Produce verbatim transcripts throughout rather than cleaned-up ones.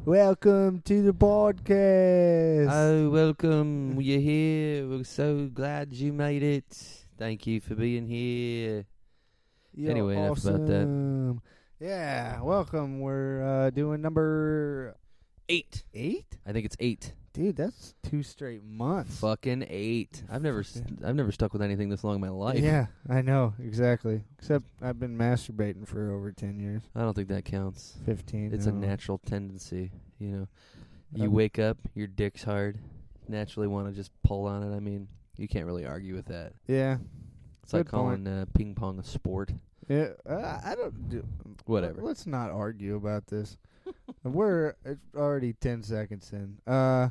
Welcome to the podcast. Oh, welcome. You're here. We're so glad you made it. Thank you for being here. You're anyway, enough about that. awesome. Yeah, welcome. We're uh, doing number Eight. eight? I think it's eight. Dude, that's two straight months. Fucking eight. I've never, st- I've never stuck with anything this long in my life. Yeah, I know, exactly. Except I've been masturbating for over ten years. I don't think that counts. fifteen. It's I a don't know. natural tendency, you know. You Um, wake up, your dick's hard. Naturally want to just pull on it. I mean, you can't really argue with that. Yeah. It's like Good point. calling uh, ping pong a sport. Yeah, uh, I don't do... Whatever. Let's not argue about this. We're it's already ten seconds in. Uh...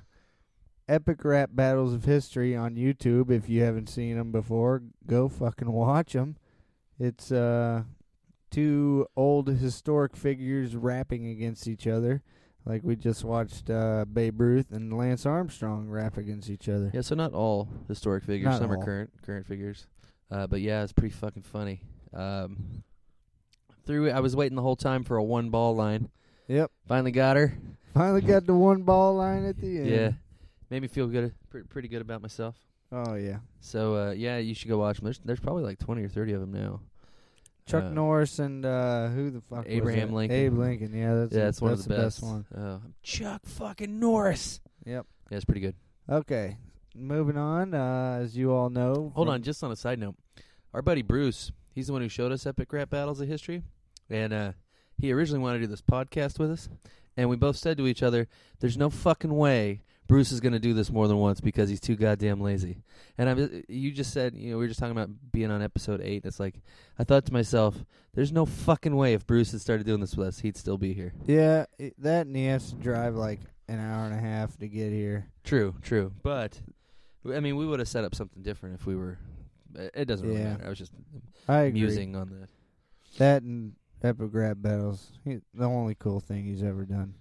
Epic Rap Battles of History on YouTube. If you haven't seen them before, go fucking watch them. It's uh, two old historic figures rapping against each other. Like we just watched uh, Babe Ruth and Lance Armstrong rap against each other. Yeah, so not all historic figures. Not Some all. are current current figures. Uh, but yeah, it's pretty fucking funny. Um, through it, I was waiting the whole time for a one ball line. Yep. Finally got her. Finally got the one ball line at the end. Yeah. Made me feel good, pre- pretty good about myself. Oh, yeah. So, uh, yeah, you should go watch them. There's, there's probably like twenty or thirty of them now. Chuck Uh, Norris and uh, who the fuck Abraham was it? Lincoln. Abe Lincoln, yeah. That's, Yeah, a- that's one that's of the, the best. one. Uh, Chuck fucking Norris. Yep. Yeah, it's pretty good. Okay. Moving on, uh, as you all know. Hold from- on, just on a side note. Our buddy Bruce, he's the one who showed us Epic Rap Battles of History. And uh, he originally wanted to do this podcast with us. And we both said to each other, there's no fucking way Bruce is going to do this more than once because he's too goddamn lazy. And I, you just said, you know, we were just talking about being on episode eight. It's like, I thought to myself, there's no fucking way if Bruce had started doing this with us, he'd still be here. Yeah, it, that and he has to drive like an hour and a half to get here. True, true. But, I mean, we would have set up something different if we were, it doesn't really Yeah. matter. I was just I agree. musing on that. That and Epic Rap Battles, he, the only cool thing he's ever done.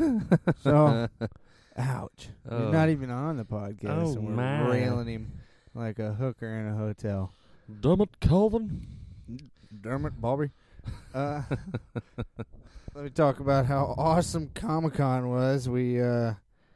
So, ouch. Oh. You're not even on the podcast, Oh, and we're my. railing him like a hooker in a hotel. Damn it, Calvin. Dermot Bobby. Uh, let me talk about how awesome Comic-Con was. We, uh,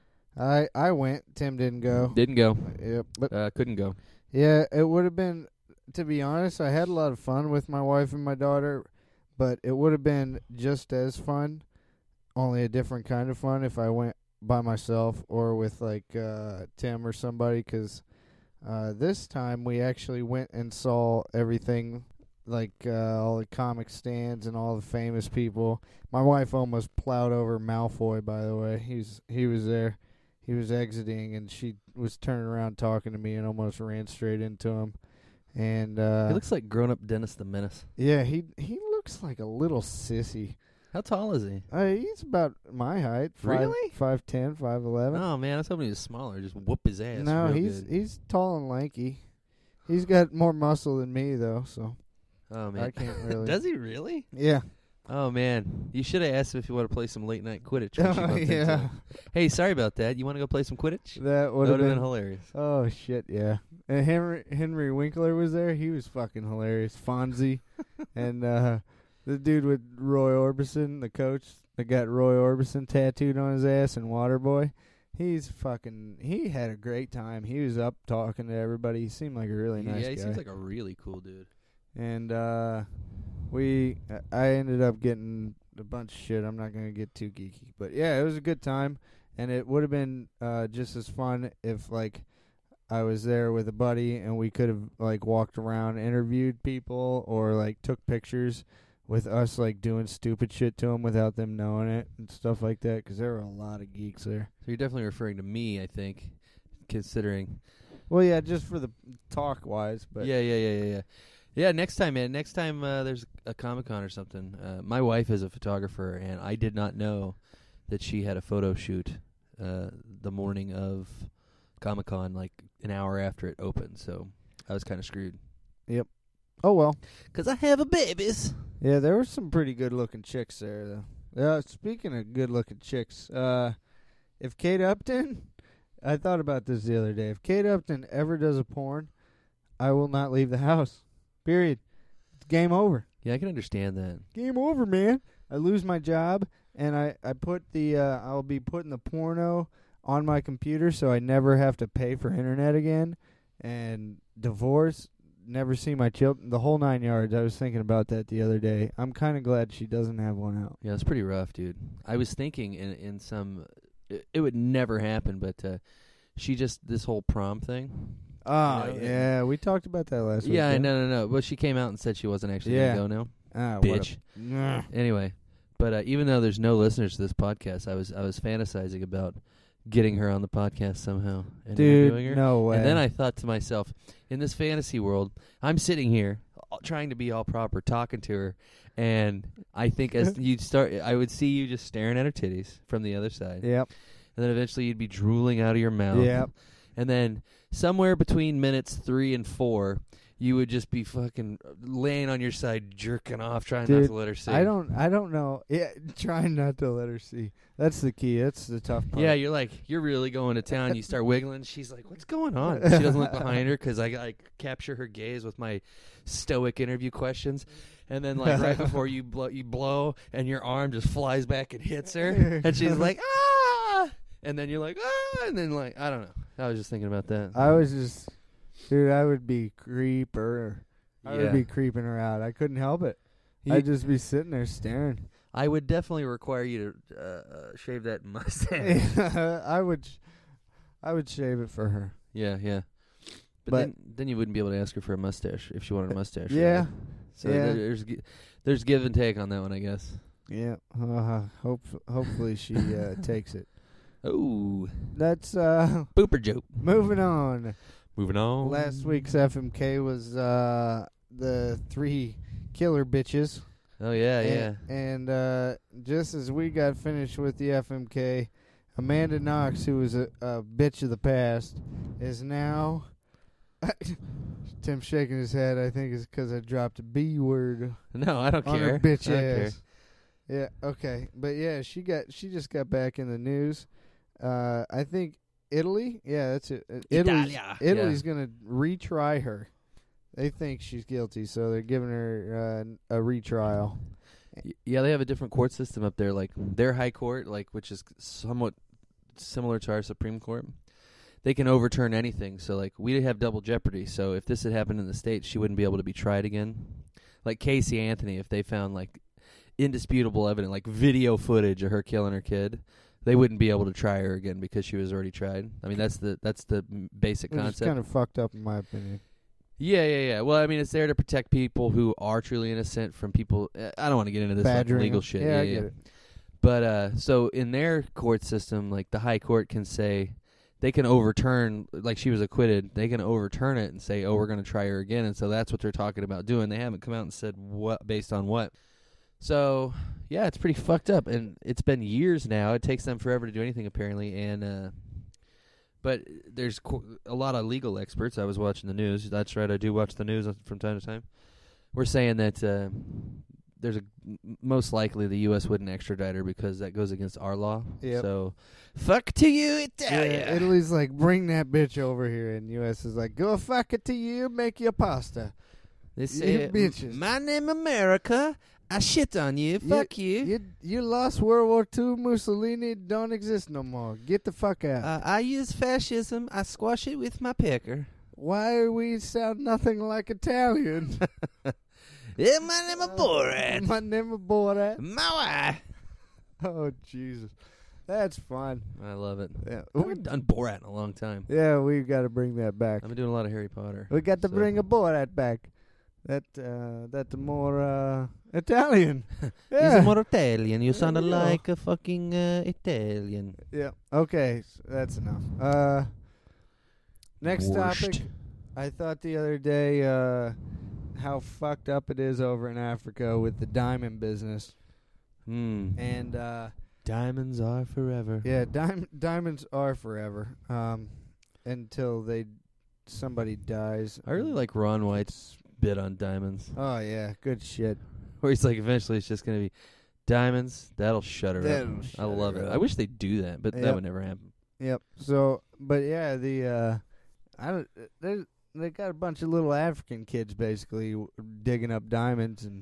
I, I went. Tim didn't go. Didn't go. Yep, but Uh, couldn't go. yeah, it would have been, to be honest, I had a lot of fun with my wife and my daughter, but it would have been just as fun, only a different kind of fun if I went by myself or with, like, uh, Tim or somebody, because uh, this time we actually went and saw everything, like uh, all the comic stands and all the famous people. My wife almost plowed over Malfoy, by the way. He's He was there. He was exiting, and she was turning around talking to me and almost ran straight into him. And uh, He looks like grown-up Dennis the Menace. yeah, he he looks like a little sissy. How tall is he? Uh, he's about my height. Five, Really? five ten, five eleven. Oh, man, I was hoping he was smaller. Just whoop his ass. No, real he's good. he's tall and lanky. He's got more muscle than me, though, so Oh, man. I can't really. Does he really? Yeah. Oh, man. You should have asked him if you want to play some late-night Quidditch. when she Oh, bumped into yeah. him. Hey, sorry about that. You want to go play some Quidditch? That That would would have have been been. hilarious. Oh shit, yeah. And Henry Henry Winkler was there. He was fucking hilarious. Fonzie, and uh, the dude with Roy Orbison, the coach that got Roy Orbison tattooed on his ass, and Waterboy. He's fucking. He had a great time. He was up talking to everybody. He seemed like a really nice yeah, he guy. seems like a really cool dude. and uh, we, I ended up getting a bunch of shit. I'm not gonna get too geeky, but yeah, it was a good time, and it would have been uh, just as fun if like I was there with a buddy and we could have like walked around, interviewed people, or like took pictures with us like doing stupid shit to them without them knowing it and stuff like that. Because there were a lot of geeks there. So you're definitely referring to me, I think, considering. Well, yeah, just for the talk wise, but yeah, yeah, yeah, yeah, yeah. Yeah, next time, man. Next time uh, there's a Comic-Con or something. Uh, my wife is a photographer, and I did not know that she had a photo shoot uh, the morning of Comic-Con, like an hour after it opened. So I was kind of screwed. oh well. Because I have a babies. Yeah, there were some pretty good looking chicks there, though. Yeah, speaking of good looking chicks, uh, if Kate Upton, I thought about this the other day. If Kate Upton ever does a porn, I will not leave the house. Period. It's game over. Yeah, I can understand that. Game over, man. I lose my job. and I I put the uh, I'll be putting the porno on my computer so I never have to pay for internet again, and divorce, never see my children, the whole nine yards. I was thinking about that the other day. I'm kind of glad she doesn't have one out. Yeah, it's pretty rough, dude. I was thinking in in some, it, it would never happen, but uh, she just this whole prom thing. Oh, You know, yeah, we talked about that last week. Yeah, Yeah, no, no, no. But she came out and said she wasn't actually Yeah. gonna go now. Ah, Bitch. What a, Nah. Anyway, but uh, even though there's no listeners to this podcast, I was I was fantasizing about getting her on the podcast somehow and interviewing her. Dude, no way. And then I thought to myself, in this fantasy world, I'm sitting here all- trying to be all proper, talking to her, and I think as you'd start, I would see you just staring at her titties from the other side, Yep. and then eventually you'd be drooling out of your mouth. Yep. And then somewhere between minutes three and four, you would just be fucking laying on your side, jerking off, trying not Dude, to let her see. I don't. I don't know. Yeah, trying not to let her see. That's the key. That's the tough part. Yeah, you're like, you're really going to town. You start wiggling. She's like, what's going on? She doesn't look behind her because I, I capture her gaze with my stoic interview questions. And then, like, right before you blow, you blow, and your arm just flies back and hits her. And she's like, ah! And then you're like, ah! And then, like, I don't know. I was just thinking about that. I was just, dude. I would be creeper. I Yeah. would be creeping her out. I couldn't help it. You- I'd just be sitting there staring. I would definitely require you to uh, uh, shave that mustache. I would, sh- I would shave it for her. Yeah, yeah. But, But- then, then you wouldn't be able to ask her for a mustache if she wanted a mustache. Yeah. right? So Yeah. there- there's gi- there's give and take on that one, I guess. Yeah. Uh, hope. Hopefully she uh, takes it. Oh, That's uh. booper joke. Moving on. Moving on. Last week's F M K was uh the three killer bitches. Oh yeah, yeah. And, and uh, just as we got finished with the F M K, Amanda Knox, who was a, a bitch of the past, is now. Tim's shaking his head. I think it's because I dropped a B word No, I don't on care. her bitch I don't care. ass. Yeah. Okay. But yeah, she got. She just got back in the news. Uh, I think Italy. Yeah, that's it. Uh, Italy's, Italia. Italy's gonna retry her. They think she's guilty, so they're giving her uh, a retrial. Y- Yeah, they have a different court system up there. Like their high court, like which is somewhat similar to our Supreme Court. They can overturn anything. So like we have double jeopardy. So if this had happened in the States, she wouldn't be able to be tried again. Like Casey Anthony, if they found like indisputable evidence, like video footage of her killing her kid, they wouldn't be able to try her again because she was already tried. I mean, that's the that's the m- basic Which is concept. kind of fucked up, in my opinion. Yeah, yeah, yeah. Well, I mean, it's there to protect people who are truly innocent from people. uh, I don't want to get into this fucking Badgering legal them. shit. Yeah, I get it. But uh, so in their court system, like the high court can say they can overturn, like she was acquitted. They can overturn it and say, "Oh, we're going to try her again." And so that's what they're talking about doing. They haven't come out and said what based on what. So yeah, it's pretty fucked up, and it's been years now. It takes them forever to do anything apparently, and. uh But there's qu- a lot of legal experts. I was watching the news. That's right. I do watch the news from time to time. We're saying that uh, there's a m- most likely the U S wouldn't extradite her because that goes against our law. Yep. So, fuck to you, Italia. Yeah, Italy's like, bring that bitch over here, and U S is like, go fuck it to you, make your pasta. They You say, bitches. "My name America. I shit on you. Fuck you. You you lost World War Two. Mussolini don't exist no more. Get the fuck out. Uh, I use fascism. I squash it with my pecker. Why are we sound nothing like Italian? Yeah, my name is Borat. My name is Borat. My wife. Oh Jesus, that's fun. I love it. Yeah, I haven't done Borat in a long time. yeah, we got to bring that back. I've been doing a lot of Harry Potter. We got to so- bring a Borat back. That uh, that more uh, Italian. He's Yeah. more Italian. You sound There you go. like a fucking uh, Italian. Yeah. Okay, s that's enough. Uh, next topic. Borscht. I thought the other day uh, how fucked up it is over in Africa with the diamond business. Hmm. And uh, Diamonds are forever. yeah, dim- diamonds are forever um, until they somebody dies. I really like Ron White's bit on diamonds, Oh yeah, good shit. where he's like, eventually it's just gonna be diamonds. That'll shut her That'll up. shut I love her it. up. I wish they'd do that, but Yep. that would never happen. Yep. So, but yeah, the uh, I don't. They they got a bunch of little African kids basically w- digging up diamonds and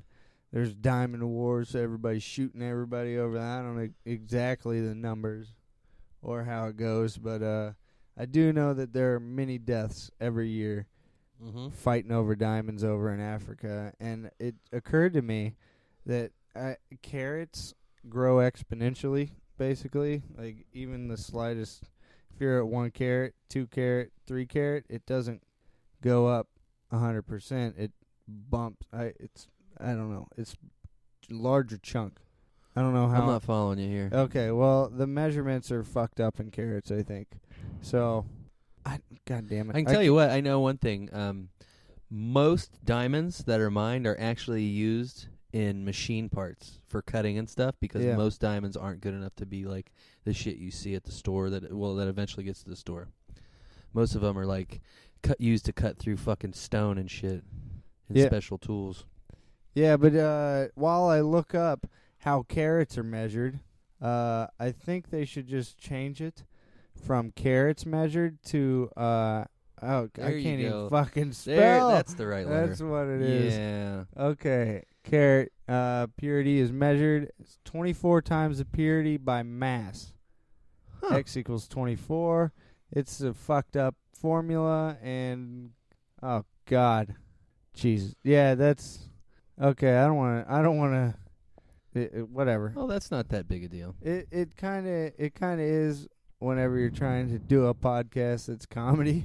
there's diamond wars, so everybody's shooting everybody over that. I don't know exactly the numbers or how it goes, but uh, I do know that there are many deaths every year Mm-hmm. fighting over diamonds over in Africa. And it occurred to me that uh, carrots grow exponentially, basically. Like, even the slightest, if you're at one carat, two carat, three carat, it doesn't go up one hundred percent. It bumps. I, it's, I don't know. It's a larger chunk. I don't know how. I'm not following you here. Okay, well, the measurements are fucked up in carats, I think. So, I, God damn it. I can tell you what, I know one thing. Um, most diamonds that are mined are actually used in machine parts for cutting and stuff because Yeah. most diamonds aren't good enough to be like the shit you see at the store that well that eventually gets to the store. Most of them are like cut used to cut through fucking stone and shit and Yeah. special tools. Yeah, but uh, while I look up how carats are measured, uh, I think they should just change it from carats measured to uh, oh, There I you can't go. even fucking spell. There, that's the right letter. That's what it is. Yeah. Okay, carat uh, purity is measured. It's twenty-four times the purity by mass. Huh. X equals twenty-four. It's a fucked up formula, and oh god, Jesus, yeah, that's okay. I don't want to. I don't want to. Whatever. Oh, that's not that big a deal. It it kind of it kind of is whenever you're trying to do a podcast that's comedy.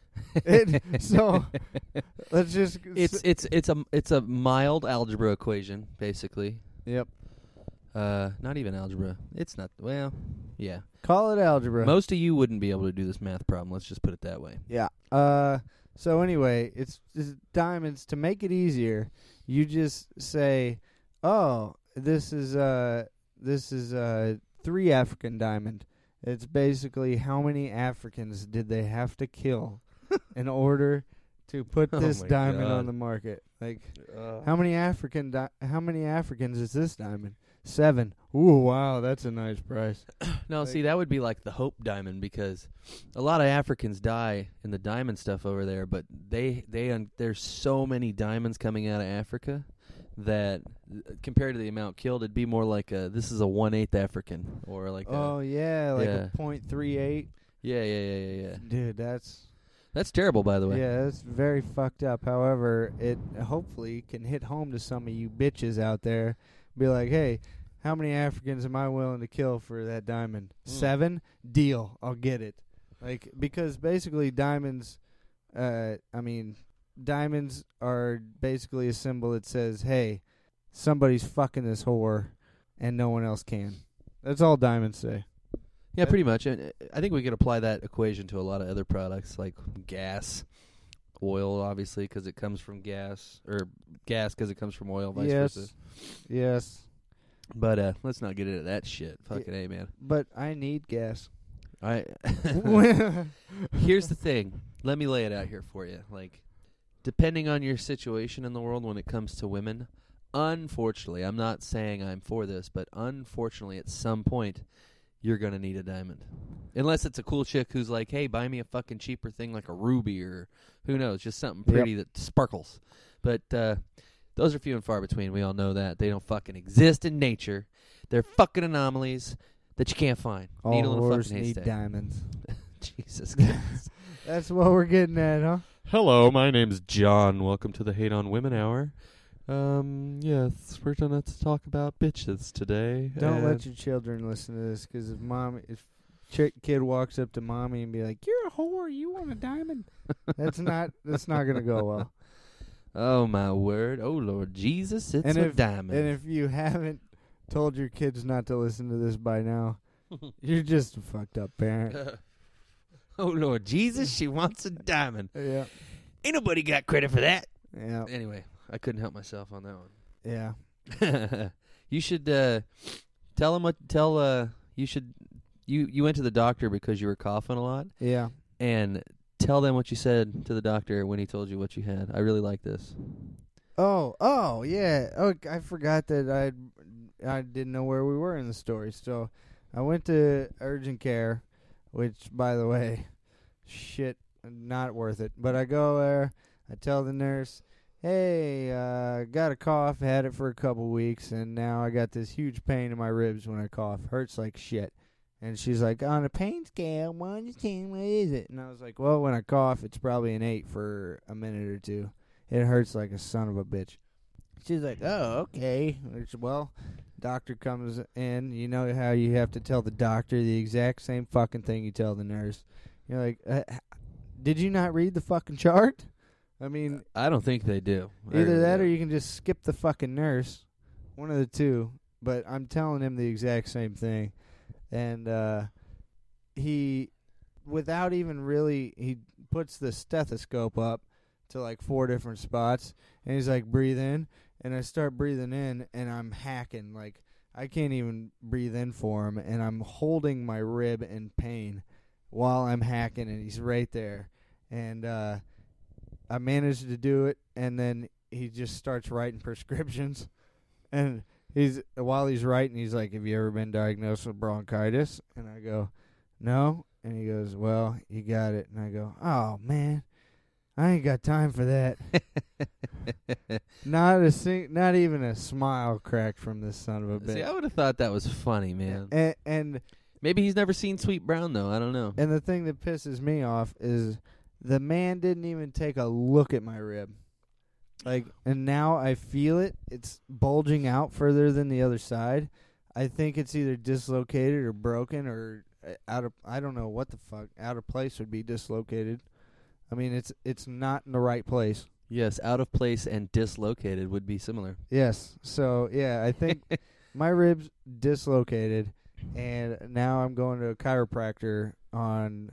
it, so let's just. It's it's it's a it's a mild algebra equation basically. Yep. Uh, not even algebra. It's not. Well, yeah. Call it algebra. Most of you wouldn't be able to do this math problem. Let's just put it that way. Yeah. Uh. So anyway, it's, it's diamonds. To make it easier, you just say, "Oh, this is uh this is uh three African diamond." It's basically how many Africans did they have to kill in order to put Oh this my diamond God. on the market? Like, Uh, how many African di- how many Africans is this diamond? Seven. Ooh, wow, that's a nice price. no, like- see, that would be like the Hope Diamond because a lot of Africans die in the diamond stuff over there, but they they un- there's so many diamonds coming out of Africa that uh, compared to the amount killed, it'd be more like a this is a one eighth African or like Oh a, yeah, like yeah. a point three eight. yeah yeah yeah yeah yeah. Dude, that's That's terrible, by the way. yeah, that's very fucked up. However, it hopefully can hit home to some of you bitches out there. Be like, hey, how many Africans am I willing to kill for that diamond? Mm. Seven? Deal. I'll get it. Like, because basically diamonds, uh, I mean, diamonds are basically a symbol that says, hey, somebody's fucking this whore and no one else can. That's all diamonds say. Yeah, pretty much. And uh, I think we could apply that equation to a lot of other products like gas, oil, obviously, because it comes from gas, or gas because it comes from oil, vice yes. versa. Yes. But uh, let's not get into that shit. Fucking A, man. But I need gas. I Here's the thing. Let me lay it out here for you. Like, depending on your situation in the world when it comes to women, unfortunately, I'm not saying I'm for this, but unfortunately, at some point, you're going to need a diamond. Unless it's a cool chick who's like, hey, buy me a fucking cheaper thing like a ruby or who knows, just something pretty that sparkles. But uh, those are few and far between. We all know that. They don't fucking exist in nature. They're fucking anomalies that you can't find. All Needle in a whores fucking need haystack. diamonds. Jesus Christ. That's what we're getting at, huh? Hello, my name's John. Welcome to the Hate on Women Hour. Um, yes, we're gonna talk about bitches today. Don't let and- your children listen to this, because if mom, if ch- kid walks up to mommy and be like, "You're a whore, you want a diamond," that's not that's not gonna go well. Oh my word! Oh Lord Jesus, it's And a if- diamond. And if you haven't told your kids not to listen to this by now, you're just a fucked up parent. oh Lord Jesus, she wants a diamond. Yeah, Ain't nobody got credit for that. yeah, Anyway, I couldn't help myself on that yeah. one. You should uh, tell him what. Tell uh, you should. You you went to the doctor because you were coughing a lot, Yeah. and tell them what you said to the doctor when he told you what you had. I really like this. Oh, oh, yeah. Oh, I forgot that I I didn't know where we were in the story. So I went to urgent care, which, by the way, shit, not worth it. But I go there, I tell the nurse, hey, uh, got a cough, had it for a couple weeks, and now I got this huge pain in my ribs when I cough. Hurts like shit. And she's like, on a pain scale, one to ten, what is it? And I was like, well, when I cough, it's probably an eight for a minute or two. It hurts like a son of a bitch. She's like, oh, okay. Which, well, doctor comes in. You know how you have to tell the doctor the exact same fucking thing you tell the nurse. You're like, uh, did you not read the fucking chart? I mean, I don't think they do. either that or you can just skip the fucking nurse. One of the two. But I'm telling him the exact same thing. And uh, he, without even really, he puts the stethoscope up to like four different spots. And he's like, breathe in. And I start breathing in, and I'm hacking. Like, I can't even breathe in for him. And I'm holding my rib in pain while I'm hacking, and he's right there. And uh, I managed to do it, and then he just starts writing prescriptions. And he's while he's writing, he's like, have you ever been diagnosed with bronchitis? And I go, no. And he goes, well, you got it. And I go, oh, man, I ain't got time for that. Not a sing- not even a smile cracked from this son of a bitch. See, I would have thought that was funny, man. And, and Maybe he's never seen Sweet Brown, though. I don't know. and the thing that pisses me off is the man didn't even take a look at my rib. Like, and now I feel it. It's bulging out further than the other side. I think it's either dislocated or broken or uh, out of, I don't know what the fuck. Out of place would be dislocated. I mean, it's it's not in the right place. Yes, out of place and dislocated would be similar. Yes. So, yeah, I think my ribs dislocated, and now I'm going to a chiropractor on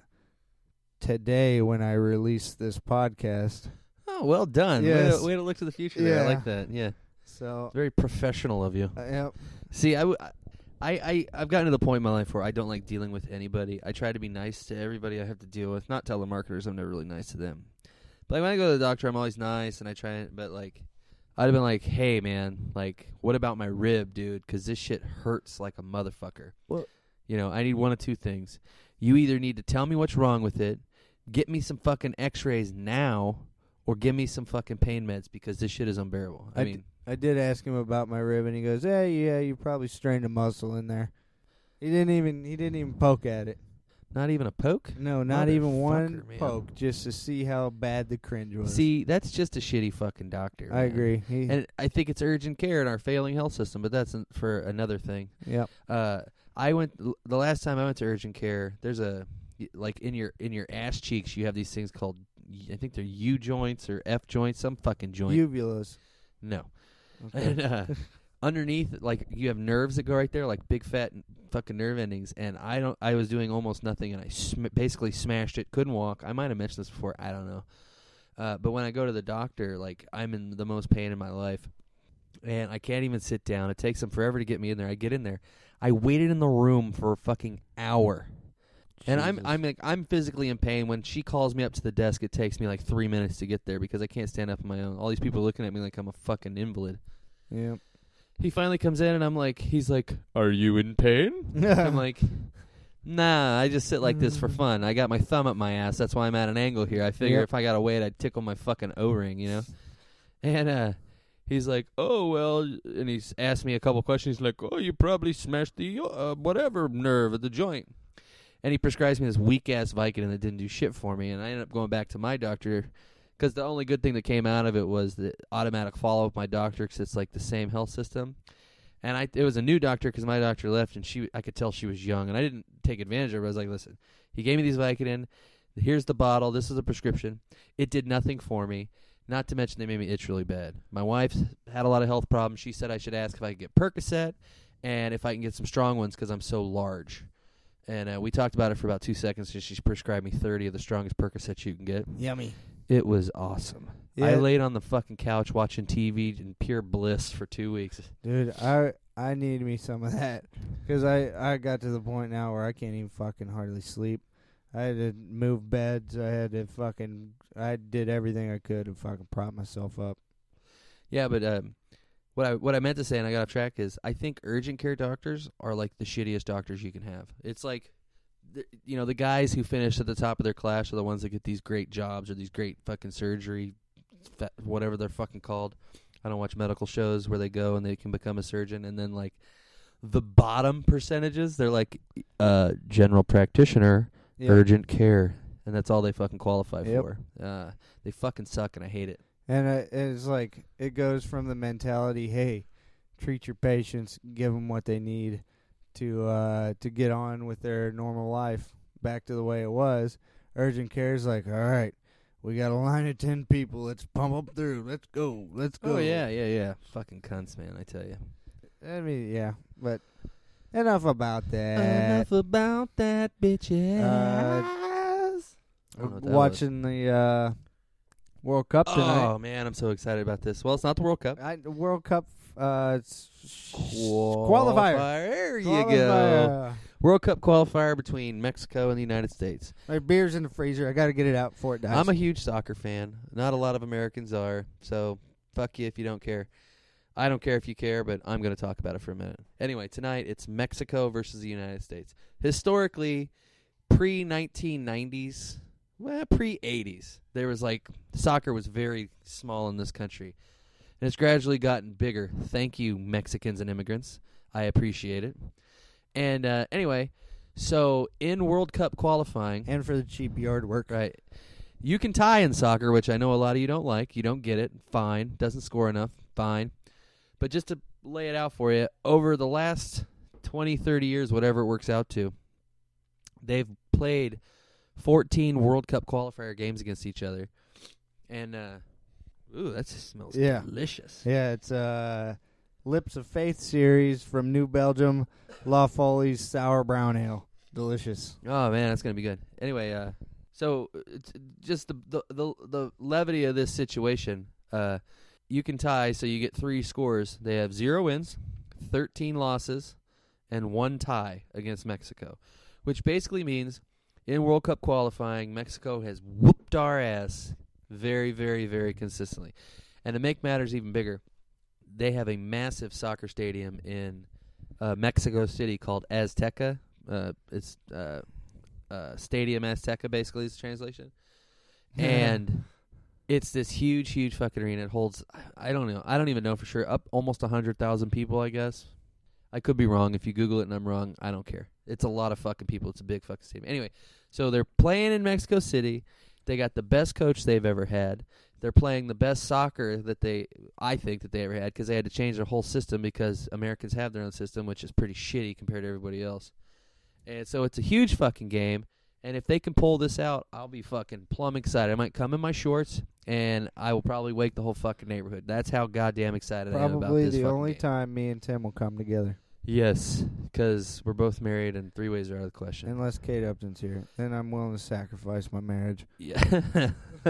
today when I release this podcast. Oh, well done. Yes. Way to, way to look to the future there. I Yeah. like that. Yeah. So, Very professional of you. uh, yep. See, I, w- I, I, I've gotten to the point in my life where I don't like dealing with anybody. I try to be nice to everybody I have to deal with. Not telemarketers. I'm never really nice to them. But like, when I go to the doctor, I'm always nice, and I try it. But, like, I'd have been like, hey, man, like, what about my rib, dude? Because this shit hurts like a motherfucker. Well- you know, I need one of two things. You either need to tell me what's wrong with it, get me some fucking x-rays now, or give me some fucking pain meds because this shit is unbearable. I, I mean... I did ask him about my rib, and he goes, "Hey, yeah, you probably strained a muscle in there." He didn't even he didn't even poke at it. Not even a poke? No, not even one Motherfucker, man. poke, just to see how bad the cringe was. See, that's just a shitty fucking doctor. I man. agree. He, And I think it's urgent care in our failing health system, but that's an, for another thing. yep. Uh, I went the last time I went to urgent care. There's a like in your in your ass cheeks, you have these things called I think they're U joints or F joints, some fucking joint. Uvulas. No. Okay. And uh, underneath, like you have nerves that go right there, like big fat fucking nerve endings. And I don't. I was doing almost nothing, and I sm- basically smashed it. Couldn't walk. I might have mentioned this before. I don't know. Uh, but when I go to the doctor, like I'm in the most pain in my life, and I can't even sit down. It takes them forever to get me in there. I get in there. I waited in the room for a fucking hour. And I'm Jesus. I'm like I'm physically in pain. When she calls me up to the desk, it takes me like three minutes to get there because I can't stand up on my own. All these people are looking at me like I'm a fucking invalid. Yep. He finally comes in and I'm like, he's like, "Are you in pain?" I'm like, "Nah, I just sit like this for fun. I got my thumb up my ass. That's why I'm at an angle here. I figure Yep. if I got to wait, I'd tickle my fucking O-ring, you know." And uh, he's like, "Oh well," and he's asked me a couple questions. He's like, "Oh, you probably smashed the uh, whatever nerve of the joint." And he prescribes me this weak-ass Vicodin that didn't do shit for me. And I ended up going back to my doctor because the only good thing that came out of it was the automatic follow-up with my doctor because it's like the same health system. And I, it was a new doctor because my doctor left, and she, I could tell she was young. And I didn't take advantage of her. I was like, listen, he gave me these Vicodin. Here's the bottle. This is a prescription. It did nothing for me. Not to mention they made me itch really bad. My wife had a lot of health problems. She said I should ask if I could get Percocet and if I can get some strong ones because I'm so large. And uh, we talked about it for about two seconds, and she prescribed me thirty of the strongest Percocets you can get. Yummy. It was awesome. Yeah. I laid on the fucking couch watching T V in pure bliss for two weeks. Dude, I I need me some of that because I, I got to the point now where I can't even fucking hardly sleep. I had to move beds. I had to fucking, I did everything I could to fucking prop myself up. Yeah, but um, what I what I meant to say, and I got off track, is I think urgent care doctors are like the shittiest doctors you can have. It's like, the, you know, the guys who finish at the top of their class are the ones that get these great jobs or these great fucking surgery fa- whatever they're fucking called. I don't watch medical shows where they go and they can become a surgeon, and then like the bottom percentages, they're like uh, general practitioner, Yep. urgent care, and that's all they fucking qualify Yep. for. Uh, they fucking suck, and I hate it. And uh, it's like, it goes from the mentality, hey, treat your patients, give them what they need to uh, to get on with their normal life, back to the way it was. Urgent care is like, all right, we got a line of ten people, let's pump up through, let's go, let's go. Oh yeah, yeah, yeah. Fucking cunts, man. I tell you. I mean, yeah, but enough about that. Enough about that, bitches. Uh, I don't know what that Watching the uh, World Cup tonight. Oh man, I'm so excited about this. Well, it's not the World Cup. I, the World Cup uh, it's sh- Qualifier. qualifier. There you Qualifier. go. World Cup qualifier between Mexico and the United States. My beer's in the freezer. I got to get it out before it dies. I'm a huge soccer fan. Not a lot of Americans are, so fuck you if you don't care. I don't care if you care, but I'm going to talk about it for a minute. Anyway, tonight it's Mexico versus the United States. Historically, pre nineteen nineties, well, pre eighties, there was like, soccer was very small in this country. And it's gradually gotten bigger. Thank you, Mexicans and immigrants. I appreciate it. And uh, anyway, so in World Cup qualifying, and for the cheap yard work. right, you can tie in soccer, which I know a lot of you don't like. You don't get it. Fine. Doesn't score enough. Fine. But just to lay it out for you, over the last twenty, thirty years, whatever it works out to, they've played fourteen World Cup qualifier games against each other. And, uh, ooh, that smells Yeah. delicious. Yeah, it's uh, Lips of Faith series from New Belgium, La Folie's Sour Brown Ale. Delicious. Oh, man, that's going to be good. Anyway, uh, so it's just the, the, the, the levity of this situation, uh, you can tie, so you get three scores. They have zero wins, thirteen losses, and one tie against Mexico, which basically means in World Cup qualifying, Mexico has whooped our ass very, very, very consistently. And to make matters even bigger, they have a massive soccer stadium in uh, Mexico City called Azteca. Uh, it's uh, uh, Stadium Azteca, basically, is the translation. And it's this huge, huge fucking arena. It holds, I don't know, I don't even know for sure, up almost one hundred thousand people, I guess. I could be wrong. If you Google it and I'm wrong, I don't care. It's a lot of fucking people. It's a big fucking stadium. Anyway, so they're playing in Mexico City. They got the best coach they've ever had. They're playing the best soccer that they, I think, that they ever had, because they had to change their whole system because Americans have their own system, which is pretty shitty compared to everybody else. And so it's a huge fucking game. And if they can pull this out, I'll be fucking plumb excited. I might come in my shorts, and I will probably wake the whole fucking neighborhood. That's how goddamn excited I am about Probably this the fucking only game. time me and Tim will come together. Yes, because we're both married, and three ways are out of the question. Unless Kate Upton's here. Then I'm willing to sacrifice my marriage. Yeah.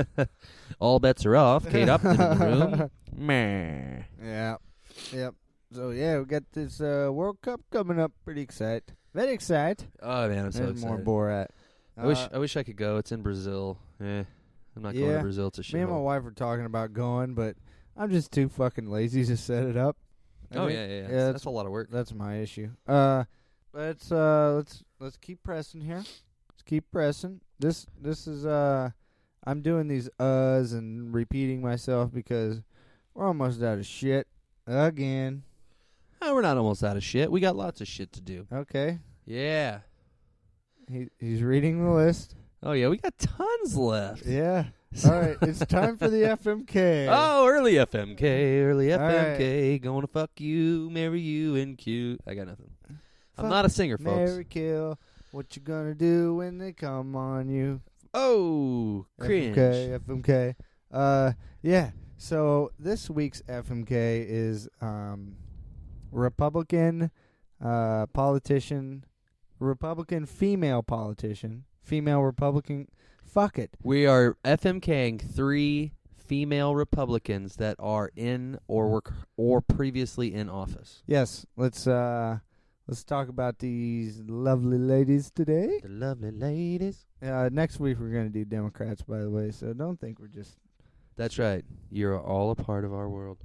All bets are off. Kate Upton in the room. Meh. Yeah. Yep. So, yeah, we got this uh, World Cup coming up. Pretty excited. Very excited. Oh, man, I'm so There's excited. more Borat. I wish Uh, I wish I could go. It's in Brazil. Eh, I'm not going Yeah. to Brazil. It's a Me and my shithole. wife were talking about going, but I'm just too fucking lazy to set it up. I Oh, think- yeah, yeah, yeah. yeah, That's, that's, that's a lot of work. that's my issue. Uh, let's uh, let's let's keep pressing here. Let's keep pressing. This this is uh, I'm doing these uhs and repeating myself because we're almost out of shit again. Oh, we're not almost out of shit. We got lots of shit to do. Okay, Yeah. he he's reading the list. Oh, yeah, we got tons left. Yeah. All right, it's time for the F M K. Oh, early F M K, early All F M K, gonna fuck you, marry you, and cute. I got nothing. I'm Fuck, not a singer, folks. Marry, kill. What you gonna do when they come on you? Oh, cringe. F M K, F M K. Uh, yeah. So this week's F M K is um, Republican uh, politician, Republican female politician, female Republican. Fuck it. We are FMKing three female Republicans that are in or were or previously in office. Yes. Let's uh, let's talk about these lovely ladies today. The lovely ladies. Uh, next week we're gonna do Democrats, by the way. So don't think we're just. That's right. You're all a part of our world.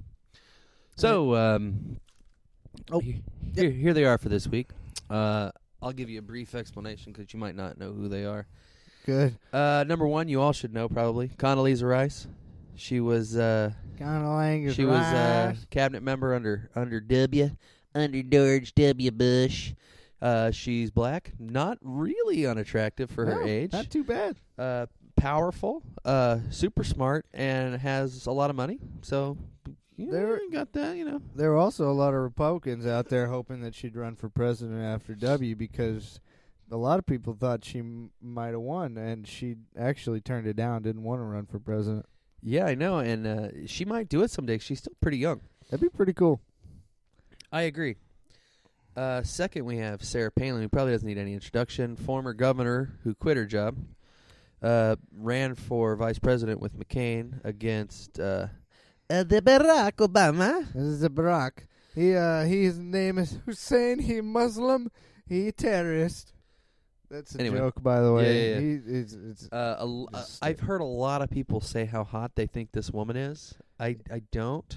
So, um, Oh. he- here, here they are for this week. Uh, I'll give you a brief explanation because you might not know who they are. Good. Uh, number one, you all should know probably. Condoleezza Rice. She was uh, Kind of language. she was uh, right. cabinet member under under W, under George W. Bush. Uh, she's black, not really unattractive for her No, age. Not too bad. Uh, powerful, uh, super smart, and has a lot of money. So, yeah, There- got that, you know. There were also a lot of Republicans out there hoping that she'd run for president after W because a lot of people thought she m- might have won, and she actually turned it down, didn't want to run for president. Yeah, I know, and uh, she might do it someday. She's still pretty young. That'd be pretty cool. I agree. Uh, second, we have Sarah Palin, who probably doesn't need any introduction. Former governor who quit her job. Uh, ran for vice president with McCain against uh, uh, the Barack Obama. This is a Barack. He, uh, his name is Hussein. He Muslim. He terrorist. That's a Anyway. joke, by the way. Yeah, yeah, yeah. He, it's, it's, Uh, a l- uh, Just- I've heard a lot of people say how hot they think this woman is. I, I don't.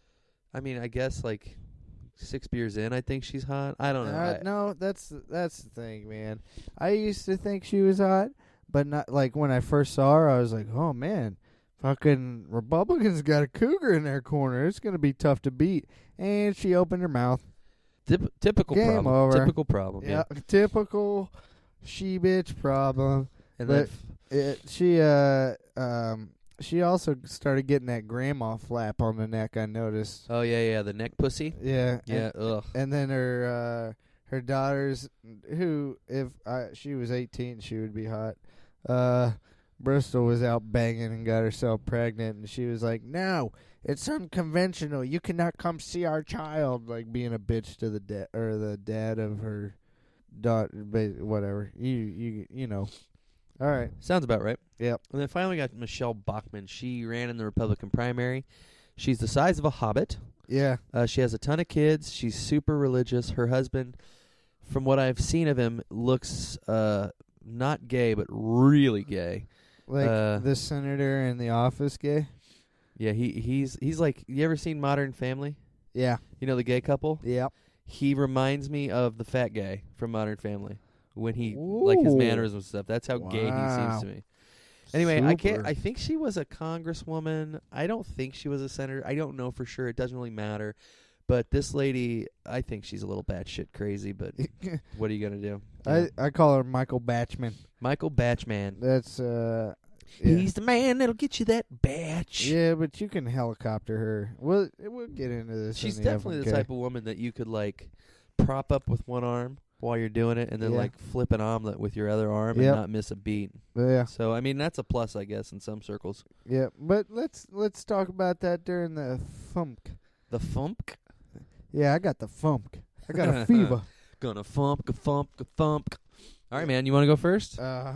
I mean, I guess like six beers in, I think she's hot. I don't know. Uh, I- no, that's that's the thing, man. I used to think she was hot, but not like when I first saw her. I was like, oh man, fucking Republicans got a cougar in their corner. It's gonna be tough to beat. And she opened her mouth. Typ- typical Game problem. over. Typical problem. Yeah. Yeah, typical she bitch problem. And But- then It, she uh um she also started getting that grandma flap on the neck. I noticed. oh yeah, yeah, the neck pussy. Yeah, Yeah. ugh. And then her uh, her daughters, who if I, she was eighteen, she would be hot. Uh, Bristol was out banging and got herself pregnant, and she was like, "No, it's unconventional. You cannot come see our child." Like being a bitch to the dad or the dad of her daughter, whatever. You you you know. All right. Sounds about right. Yep. And then finally, we got Michelle Bachmann. She ran in the Republican primary. She's the size of a hobbit. Yeah. Uh, she has a ton of kids. She's super religious. Her husband, from what I've seen of him, looks uh, not gay, but really gay. Like Uh, the senator in the office gay. Yeah, he he's he's like. You ever seen Modern Family? Yeah. You know the gay couple. Yep. He reminds me of the fat guy from Modern Family when he like his Ooh. mannerisms and stuff. That's how gay he Wow. seems to me. Anyway, I can't. Super. I think she was a congresswoman. I don't think she was a senator. I don't know for sure. It doesn't really matter. But this lady, I think she's a little batshit crazy. But what are you gonna do? I, Yeah. I call her Michael Batchman. Michael Batchman. That's uh yeah. He's the man that'll get you that batch. Yeah, but you can helicopter her. We'll we'll get into this. She's in the definitely F the one K. type of woman that you could like prop up with one arm while you're doing it, and then Yeah. like flip an omelet with your other arm Yep. and not miss a beat. Yeah, So I mean that's a plus, I guess, in some circles. yeah. But let's let's talk about that during the funk. The fump, Yeah, I got the funk. I got a fever. gonna fump, a fump, a thump. All right, man. You want to go first? Uh,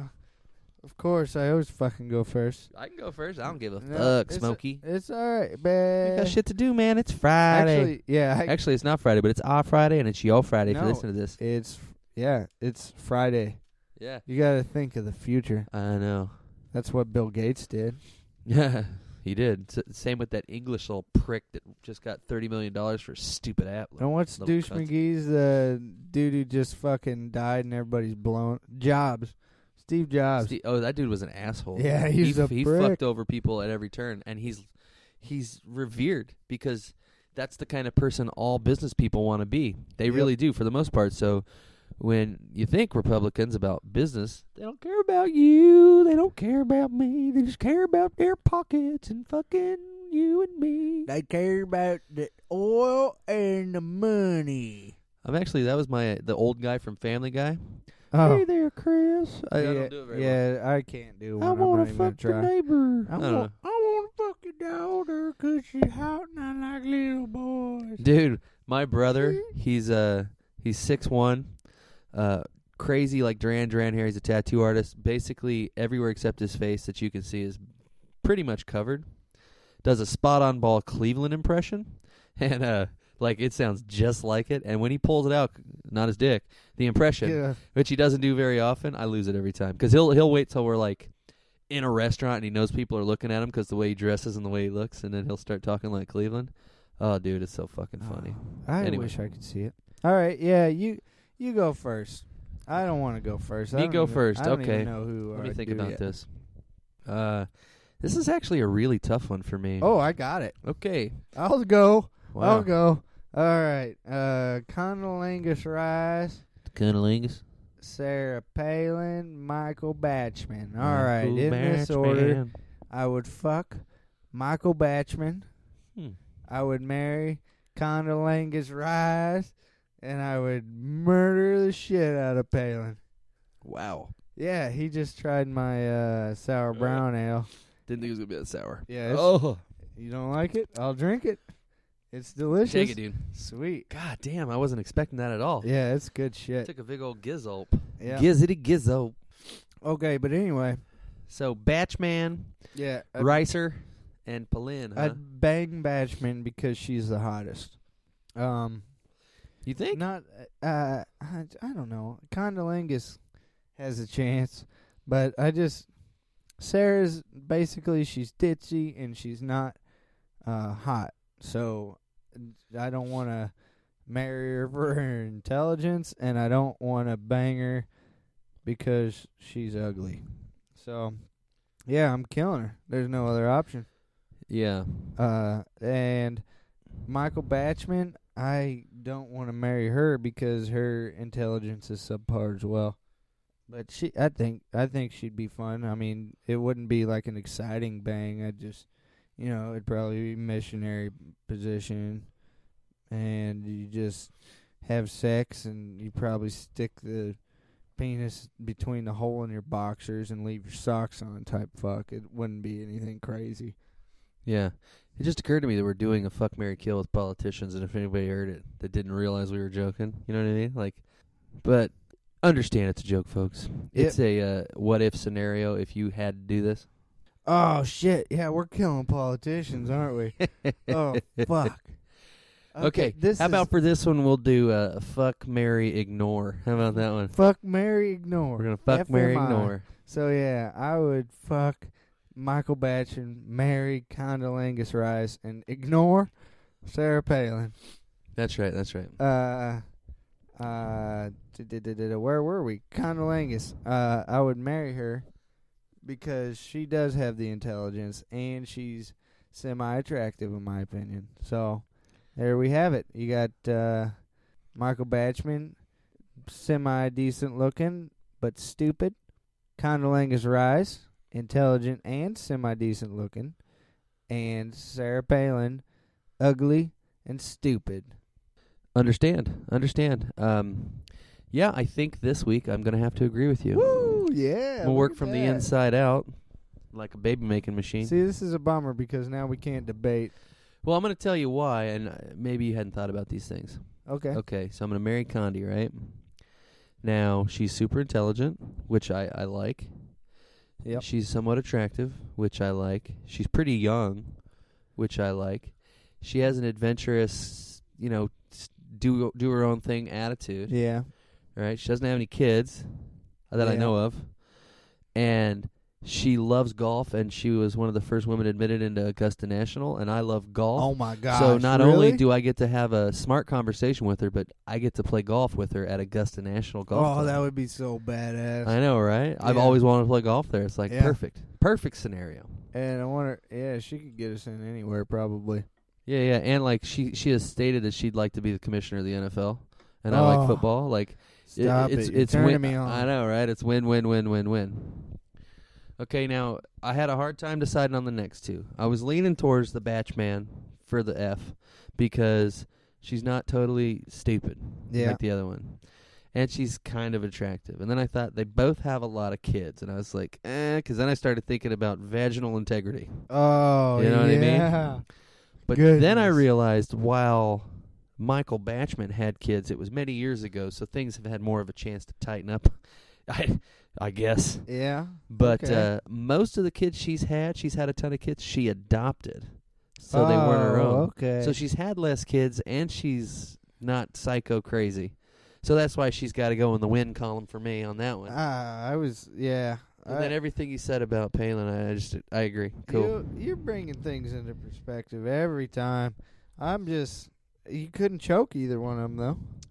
of course, I always fucking go first. I can go first. I don't give a No, fuck, it's a- Smokey. It's all right, We babe. got shit to do, man. It's Friday. Actually, yeah, I, Actually, it's not Friday, but it's our Friday, and it's your Friday if No. you listen to this. it's yeah, it's Friday. Yeah, You got to think of the future. I know. That's what Bill Gates did. Yeah, he did. S- same with that English little prick that just got thirty million dollars for a stupid app. And what's Little Douche cunt. McGee's the dude who just fucking died and everybody's blown? Jobs. Steve Jobs. Ste- oh, that dude was an asshole. Yeah, he's he, a he prick. fucked over people at every turn, and he's he's revered because that's the kind of person all business people want to be. They Yep. really do, for the most part. So when you think Republicans about business, they don't care about you. They don't care about me. They just care about their pockets and fucking you and me. They care about the oil and the money. I'm actually that was my the old guy from Family Guy. Oh, Hey there, Chris. I, I yeah, don't do it very well. yeah, I can't do one. I I'm want not to even gonna fuck your try. neighbor. I I don't know. want, I want to fuck your daughter 'cause she's hot and I like little boys. Dude, my brother, he's uh he's six one, uh crazy like Duran Duran hair. He's a tattoo artist. Basically everywhere except his face that you can see is pretty much covered. Does a spot on ball Cleveland impression, and uh like it sounds just like it. And when he pulls it out, not his dick, the impression, Yeah. which he doesn't do very often, I lose it every time because he'll he'll wait till we're like in a restaurant and he knows people are looking at him because the way he dresses and the way he looks, and then he'll start talking like Cleveland. Oh, dude, it's so fucking funny. Oh, I Anyway. wish I could see it. All right, yeah, you you go first. I don't want to go first. I Me don't go even- first, I don't okay. even know who Let me I'd think do about yet. this. Uh, This is actually a really tough one for me. Oh, I got it. Okay. I'll go. Wow. I'll go. All right. Uh, Condolingus Rice, Cunnilingus. Sarah Palin, Michael Batchman. All Michael right. In this Batchman. order, I would fuck Michael Batchman. Hmm. I would marry Condolingus Rice, and I would murder the shit out of Palin. Wow. Yeah, he just tried my uh, sour brown ale. Didn't think it was going to be that sour. Yeah. it's- Oh. You don't like it? I'll drink it. It's delicious. Take it, dude. Sweet. God damn, I wasn't expecting that at all. Yeah, it's good shit. Took a big old gizzle. Yeah. Gizzity gizzo. Okay, but anyway. So, Batchman, Yeah. I'd, Ricer, and Palin, huh? I'd bang Batchman because she's the hottest. Um, You think? Not, uh, I, I don't know. Condolingus has a chance, but I just, Sarah's basically, she's ditzy and she's not uh, hot. So I don't want to marry her for her intelligence, and I don't want to bang her because she's ugly. So, yeah, I'm killing her. There's no other option. Yeah. Uh, and Michael Batchman, I don't want to marry her because her intelligence is subpar as well. But she, I think, I think she'd be fun. I mean, it wouldn't be like an exciting bang. I'd just, you know, it'd probably be missionary position, and you just have sex, and you probably stick the penis between the hole in your boxers and leave your socks on type fuck. It wouldn't be anything crazy. Yeah. It just occurred to me that we're doing a fuck, marry, kill with politicians, and if anybody heard it that didn't realize we were joking, you know what I mean? Like, but understand it's a joke, folks. Yep. It's a uh, what-if scenario if you had to do this. Oh, shit. Yeah, we're killing politicians, aren't we? Oh, fuck. Okay, this how is about for this one, we'll do uh, fuck, marry, ignore. How about that one? fuck, marry, ignore. We're going to fuck, F marry, M I. ignore. So, yeah, I would fuck Michael Batchin, marry Condolingus Rice, and ignore Sarah Palin. That's right, that's right. Uh, uh, where were we? Condolingus. Uh, I would marry her because she does have the intelligence, and she's semi-attractive, in my opinion. So, there we have it. You got uh, Michael Batchman, semi-decent looking, but stupid. Condolingus Rice, intelligent and semi-decent looking. And Sarah Palin, ugly and stupid. Understand, understand. Um, yeah, I think this week I'm going to have to agree with you. Woo, yeah. We'll look work at from the that. inside out like a baby-making machine. See, this is a bummer because now we can't debate. Well, I'm going to tell you why, and uh, maybe you hadn't thought about these things. Okay. Okay, so I'm going to marry Condi, right? Now, she's super intelligent, which I, I like. Yep. She's somewhat attractive, which I like. She's pretty young, which I like. She has an adventurous, you know, s- do do her own thing attitude. Yeah. Right? She doesn't have any kids that I Yeah. know of. And she loves golf, and she was one of the first women admitted into Augusta National, and I love golf. Oh, my gosh. So not really? only do I get to have a smart conversation with her, but I get to play golf with her at Augusta National Golf Oh, Club. that would be so badass. I know, right? I've Yeah. always wanted to play golf there. It's like Yeah. perfect. Perfect scenario. And I wonder, yeah, she could get us in anywhere probably. Yeah, yeah. And like she she has stated that she'd like to be the commissioner of the N F L. And I Oh. like football. Like Stop it, it's it. You're it's turning win, me on. I know, right? It's win win win win win. Okay, now I had a hard time deciding on the next two. I was leaning towards the Batchman for the F because she's not totally stupid Yeah. like the other one. And she's kind of attractive. And then I thought they both have a lot of kids. And I was like, eh, because then I started thinking about vaginal integrity. Oh, You know what I mean? yeah. But then I Goodness. realized while Michael Batchman had kids, it was many years ago, so things have had more of a chance to tighten up, I, I guess. Yeah. But Okay. uh, most of the kids she's had, she's had a ton of kids, she adopted. So they weren't her Oh, own. okay. So she's had less kids, and she's not psycho crazy. So that's why she's got to go in the win column for me on that one. Ah, I was, yeah. And I, then everything you said about Palin, I just I agree. Cool. You, you're bringing things into perspective every time. I'm just, you couldn't choke either one of them, though.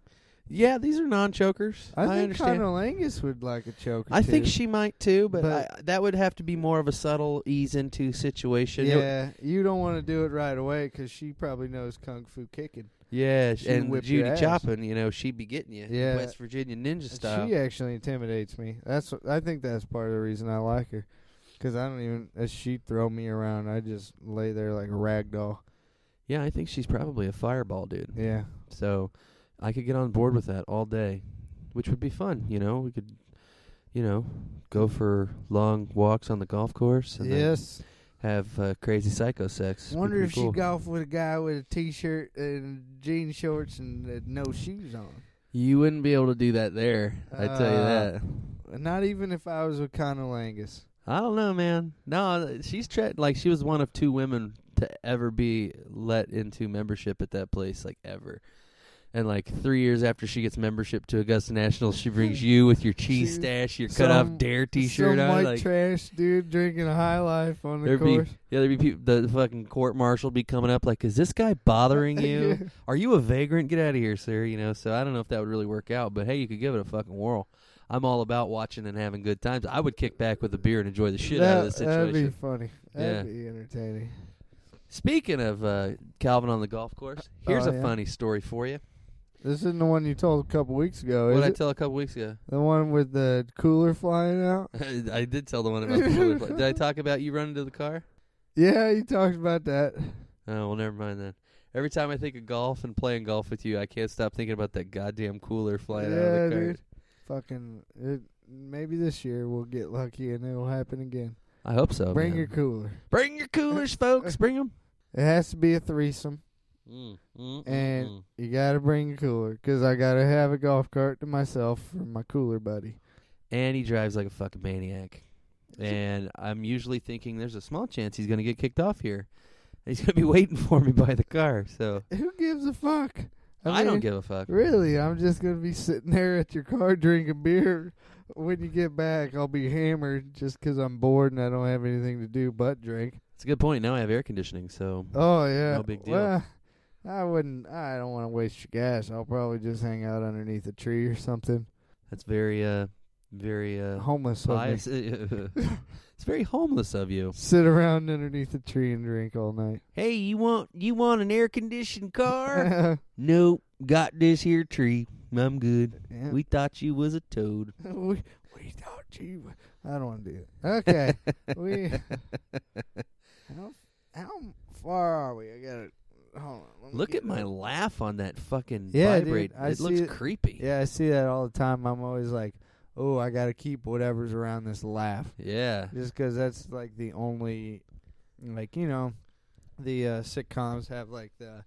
Yeah, these are non-chokers. I, I, think understand. Connolangus would like a choker. I too. think she might too, but, But- I, that would have to be more of a subtle ease into situation. It- Yeah, you don't want to do it right away because she probably knows kung fu kicking. yeah, She'd and whip your Judy ass. Choppin, you know, she'd be getting you. Yeah. West Virginia ninja style. She actually intimidates me. That's what- I think that's part of the reason I like her. Because I don't even, as she throw me around, I just lay there like a rag doll. Yeah, I think she's probably a fireball dude. Yeah. So I could get on board with that all day, which would be fun. You know, we could, you know, go for long walks on the golf course. And then Yes. have uh, crazy psycho sex. Would Wonder be if cool. she'd golf with a guy with a t-shirt and jean shorts and uh, no shoes on. You wouldn't be able to do that there. I tell you Uh, that. Not even if I was with Connolangus. I don't know, man. No, she's tre- like she was one of two women to ever be let into membership at that place, like ever. And like three years after she gets membership to Augusta National, she brings you with your cheese She- stash, your cut off some- Dare T-shirt Some on. white Like, trash dude drinking a high life on the there'd be course. yeah, there'd be people. The fucking court marshal be coming up like, "Is this guy bothering you? Are you a vagrant? Get out of here, sir." You know. So I don't know if that would really work out, but hey, you could give it a fucking whirl. I'm all about watching and having good times. I would kick back with a beer and enjoy the shit that, out of the situation. That'd be funny. That'd Yeah. be entertaining. Speaking of uh, Calvin on the golf course, here's Oh, a yeah. funny story for you. This isn't the one you told a couple weeks ago, What is did I it? tell a couple weeks ago? The one with the cooler flying out? I did tell the one about the cooler. Did I talk about you running to the car? Yeah, you talked about that. Oh, well, never mind then. Every time I think of golf and playing golf with you, I can't stop thinking about that goddamn cooler flying yeah, out of the car. dude. Fucking, it, maybe this year we'll get lucky and it'll happen again. I hope so. Bring man. your cooler. Bring your coolers, folks. Bring them. It has to be a threesome, Mm, mm, and mm. you gotta bring your cooler because I gotta have a golf cart to myself for my cooler buddy. And he drives like a fucking maniac. And I'm usually thinking there's a small chance he's going to get kicked off here. He's going to be waiting for me by the car. So Who gives a fuck? I, mean, don't give a fuck. Really, I'm just gonna be sitting there at your car drinking beer. When you get back, I'll be hammered just 'cause I'm bored and I don't have anything to do but drink. It's a good point. Now I have air conditioning, so Oh yeah, No big deal. Well, I wouldn't. I don't want to waste your gas. I'll probably just hang out underneath a tree or something. that's very, uh, very uh, Homeless of me. pious. It's very homeless of you. Sit around underneath a tree and drink all night. Hey, you want you want an air conditioned car? Nope, got this here tree. I'm good. Yeah. We thought you was a toad. we we thought you. w- I don't want to do it. Okay. we. How how far are we? I got to hold on. let me Look get at my that. laugh on that fucking Yeah, dude, vibrate. I it looks see it. creepy. Yeah, I see that all the time. I'm always like, oh, I got to keep whatever's around this laugh. Yeah. Just 'cause that's like the only, like, you know, the uh, sitcoms have like the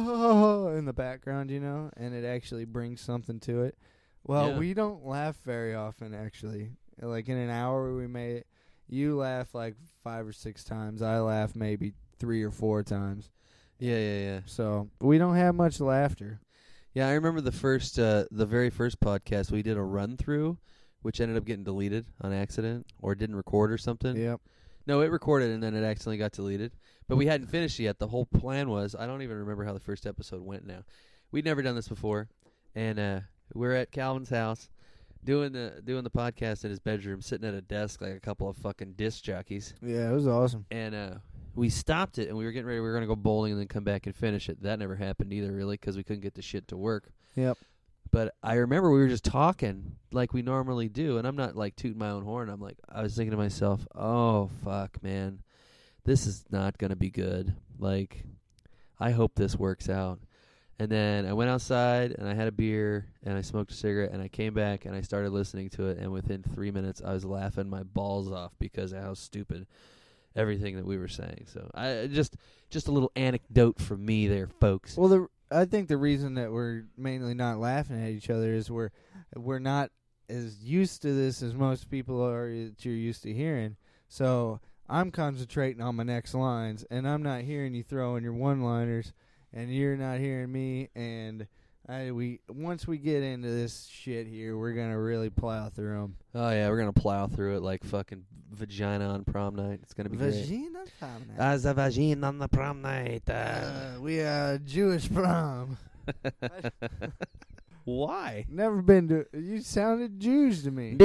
in the background, you know, and it actually brings something to it. Well, Yeah. we don't laugh very often, actually. Like in an hour, we may you laugh like five or six times. I laugh maybe three or four times. Yeah, yeah, yeah. So we don't have much laughter. Yeah, I remember the first, uh, the very first podcast we did a run through, which ended up getting deleted on accident or didn't record or something. Yep. No, it recorded and then it accidentally got deleted. But we hadn't finished yet. The whole plan was, I don't even remember how the first episode went now. We'd never done this before. And uh, we're at Calvin's house doing the doing the podcast in his bedroom, sitting at a desk like a couple of fucking disc jockeys. Yeah, it was awesome. And uh, we stopped it and we were getting ready. We were going to go bowling and then come back and finish it. That never happened either, really, because we couldn't get the shit to work. Yep. But I remember we were just talking like we normally do, and I'm not like tooting my own horn. I'm like, I was thinking to myself, oh, fuck, man. This is not going to be good. Like, I hope this works out. And then I went outside, and I had a beer, and I smoked a cigarette, and I came back, and I started listening to it, and within three minutes, I was laughing my balls off because of how stupid everything that we were saying. So I just just a little anecdote from me there, folks. Well, the I think the reason that we're mainly not laughing at each other is we're we're not as used to this as most people are that you're used to hearing. So I'm concentrating on my next lines, and I'm not hearing you throwing your one-liners, and you're not hearing me. And I we once we get into this shit here, we're gonna really plow through them. Oh, yeah, we're going to plow through it like fucking vagina on prom night. It's going to be great. Vagina prom night. As a vagina on the prom night. Uh. Uh, we are Jewish prom. Why? Never been to. You sounded Jews to me.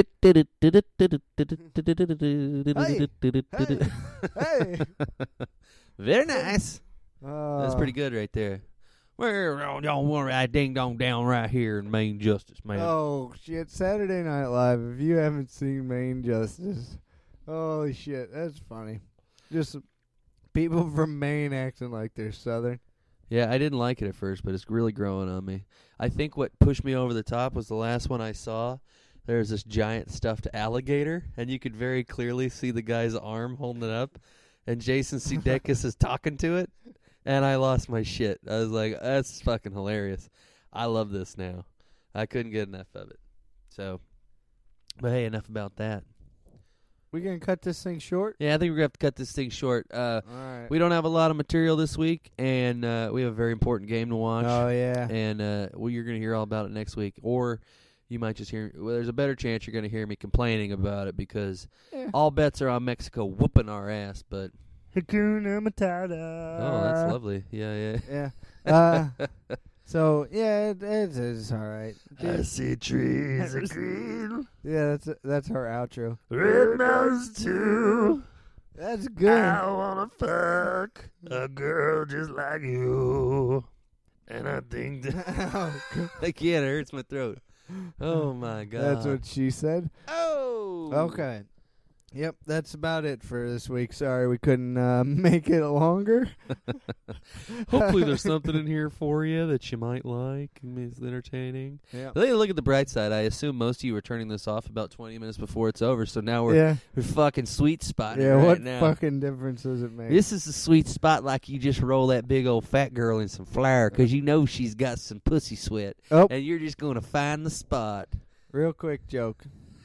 Hey. Very nice. Uh, That's pretty good right there. Well, don't worry, I ding dong down right here in Main Justice, man. Oh shit! Saturday Night Live. If you haven't seen Main Justice, holy shit, that's funny. Just people from Maine acting like they're Southern. Yeah, I didn't like it at first, but it's really growing on me. I think what pushed me over the top was the last one I saw. There's this giant stuffed alligator, and you could very clearly see the guy's arm holding it up, and Jason Sudeikis is talking to it, and I lost my shit. I was like, that's fucking hilarious. I love this now. I couldn't get enough of it. So, but hey, enough about that. We gonna cut this thing short? Yeah, I think we're going to have to cut this thing short. Uh, All right. we don't have a lot of material this week, and uh, we have a very important game to watch. Oh yeah. And uh, well, you're going to hear all about it next week. Or you might just hear, well, there's a better chance you're going to hear me complaining about it because Yeah. all bets are on Mexico whooping our ass. But Hakuna Matata. oh, that's lovely. Yeah, Yeah. Uh, so yeah, it, it is all right. yeah. I see trees of green, Yeah, that's that's our outro. red mountains too. That's good. I wanna fuck a girl just like you, and I think that I can't. It hurts my throat. Oh my god. That's what she said. Oh. Okay. Yep, that's about it for this week. Sorry we couldn't uh, make it longer. Hopefully there's something in here for you that you might like. It's entertaining. Yeah. But then look at the bright side. I assume most of you were turning this off about twenty minutes before it's over, so now we're, Yeah. we're fucking sweet spotting Yeah, right what now. fucking difference does it make? This is the sweet spot like you just roll that big old fat girl in some flour because you know she's got some pussy sweat, Oh, and you're just going to find the spot. real quick joke.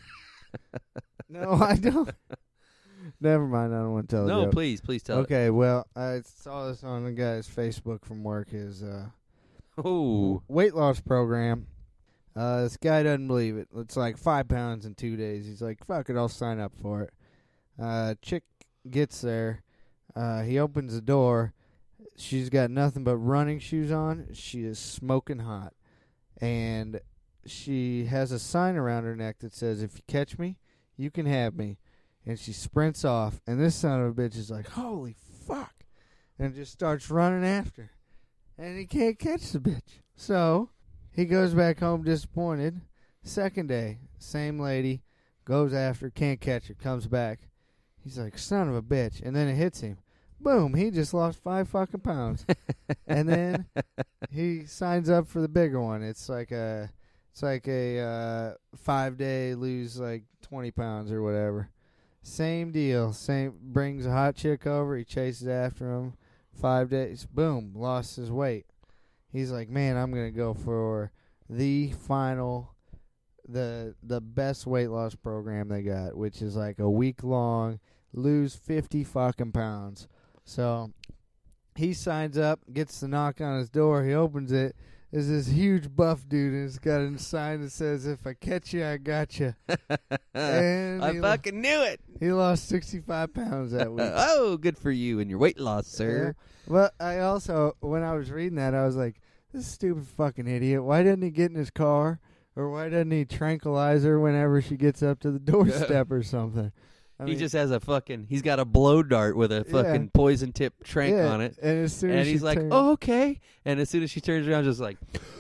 No, I don't. Never mind, I don't want to tell a No, joke. please, please tell Okay, well, I saw this on a guy's Facebook from work. His uh, it. Oh. weight loss program. Uh, this guy doesn't believe it. It's like five pounds in two days. He's like, fuck it, I'll sign up for it. Uh, chick gets there. Uh, he opens the door. She's got nothing but running shoes on. She is smoking hot. And she has a sign around her neck that says, if you catch me, you can have me. And she sprints off. And this son of a bitch is like, holy fuck. And just starts running after. And he can't catch the bitch. So he goes back home disappointed. Second day, same lady, goes after, can't catch her, comes back. He's like, son of a bitch. And then it hits him. Boom, he just lost five fucking pounds. And then he signs up for the bigger one. It's like a it's like a uh, five day lose like twenty pounds or whatever. Same deal. Same brings a hot chick over, he chases after him. Five days, boom, lost his weight. He's like, man, I'm gonna go for the final the the best weight loss program they got, which is like a week long, lose fifty fucking pounds. So he signs up, gets the knock on his door. He opens it. There's this huge buff dude, and it's got a sign that says, if I catch you, I got you. And I he fucking lo- knew it. He lost sixty-five pounds that week. Oh, good for you and your weight loss, sir. Yeah. But I also, when I was reading that, I was like, this stupid fucking idiot. Why doesn't he get in his car? Or why doesn't he tranquilize her whenever she gets up to the doorstep or something? I he mean, just has a fucking, he's got a blow dart with a fucking Yeah. poison tip trank yeah, on it. And as soon And as he's she like, turns- oh, okay. And as soon as she turns around, just like,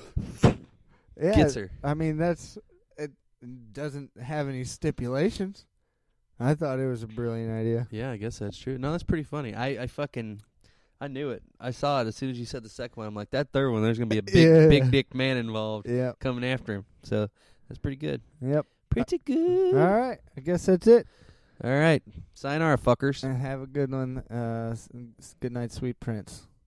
yeah, gets her. I mean, that's, it doesn't have any stipulations. I thought it was a brilliant idea. Yeah, I guess that's true. No, that's pretty funny. I, I fucking, I knew it. I saw it as soon as you said the second one. I'm like, that third one, there's going to be a big, Yeah. big dick man involved Yep. coming after him. So that's pretty good. Yep. Pretty good. All right. I guess that's it. All right. Sayonara, fuckers. And have a good one. Uh, s- s- good night, sweet prince.